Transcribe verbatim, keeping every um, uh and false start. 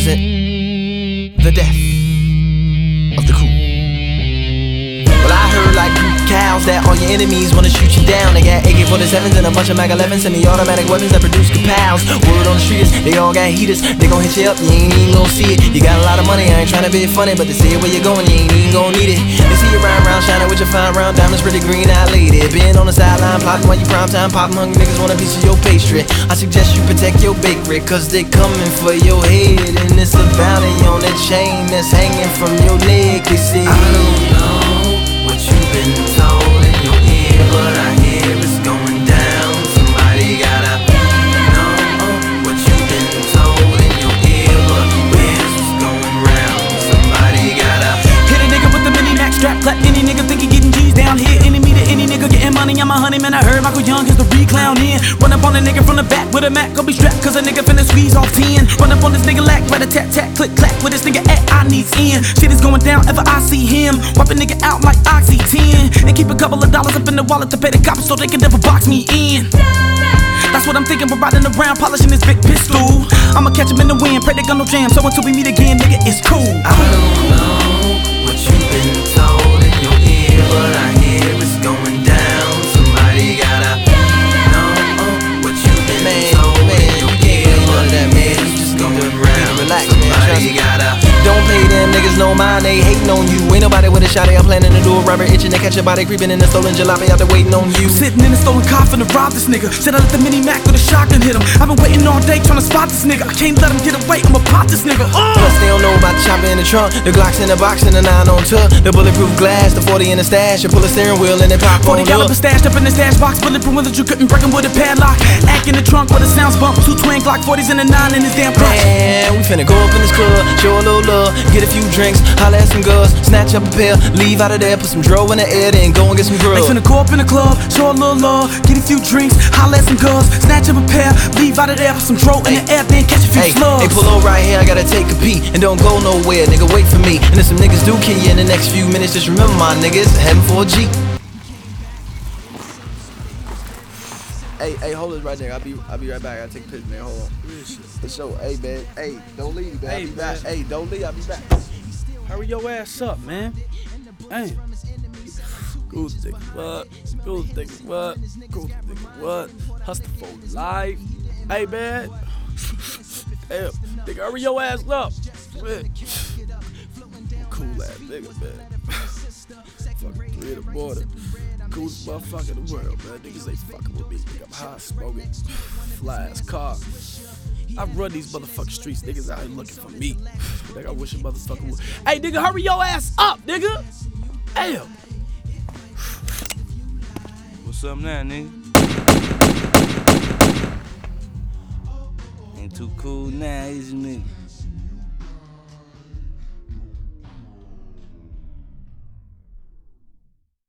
represent the death of the cool. Well, I heard like cows that all your enemies wanna shoot you down. They got A K forty-sevens and a bunch of Mag elevens, semi-automatic weapons that produce kapows. Word on the street is they all got heaters. They gon' hit you up, you ain't even gon' see it. You got a lot of money, I ain't tryna be funny, but to see where you're going, you ain't even gon' need it. They see you round round shining with your fine round diamonds, pretty green-eyed lady. Been on the sideline plotting while you prime time popping. Hungry niggas want a piece of your pastry. I suggest you protect your bakery, cause they coming for your head, and it's a bounty on that chain that's hanging from your neck. They say I don't know what you've been told in your ear, but I hear it's going down. Somebody gotta know what you've been told in your ear, but where's what's going round? Somebody gotta hit a nigga with the mini max strap, clap any nigga think he getting G's down here. Enemy to any nigga getting money, I'm a honey man. I heard Michael Young is the re-clown in. Run up on a nigga from the back with a Mac, go be strapped, cause a nigga finna squeeze off ten. Run up on this nigga lack, right a tat tat, click clack, with this nigga at I needs in. Shit is going down ever I see him. Wipe a nigga out like Oxy ten, and keep a couple of dollars up in the wallet to pay the cops so they can never box me in. That's what I'm thinking, we're riding around polishing this big pistol. I'ma catch him in the wind, pray they got no jam, so until we meet again, nigga, it's cool. I don't know what you've been told in your ear, but I hear it's going down. Somebody gotta know what you've been man, told man, in your ear, but that man is just going round. Relax, somebody man, gotta. Don't pay them niggas no mind, they hating on you. Ain't nobody with a shot, I'm planning to do a rubber itching to catch your body creeping in the stolen jalopy out there waiting on you. Sitting in the stolen car finna rob this nigga. Said I let the mini Mac with a shotgun hit him. I've been waiting all day trying to spot this nigga. I can't let him get away, I'ma pop this nigga. uh. Plus they don't know about the chopper in the trunk, the Glocks in the box and the nine on tour, the bulletproof glass, the forty in the stash, you pull a steering wheel and it pop on forty caliber stashed up in the stash box, bulletproof windows you couldn't break him with a padlock. Ack in the trunk where the sounds bump, two twin Glock forties and a nine in his damn crotch. Man, we finna go up in this club, show a little love, get a few drinks, holla at some girls, snatch up a pair, leave out of there, put some dro in the air, then go and get some grub. They finna go up in the club, show a little love, get a few drinks, holla at some girls, snatch up a pair, leave out of there, put some dro in the air, then catch a few hey, slugs. Hey, pull over right here, I gotta take a pee, and don't go nowhere, nigga, wait for me. And if some niggas do kill you in the next few minutes, just remember my niggas, heading for a G. Hey, hey, hold it right there. I'll be, I'll be right back. I gotta take a picture, man. Hold on. For sure. Hey, man. Hey, don't leave, man. I'll be back. Hey, don't leave. I'll be back. Hurry your ass up, man. Hey. Goose dick, what? Goose dick, what? Goose dick, what? Hustle for life. Hey, man. Hey, nigga, hurry your ass up. Cool ass nigga, man. Fucking three in the morning. Coolest motherfucker in the world, man. Niggas ain't fucking with me. Nigga, I'm high smoking. Fly ass car. I run these motherfucking streets. Niggas out here looking for me. Nigga, I wish a motherfucker would. Hey, nigga, hurry your ass up, nigga. Damn. What's up now, nigga? Ain't too cool now, is you, nigga?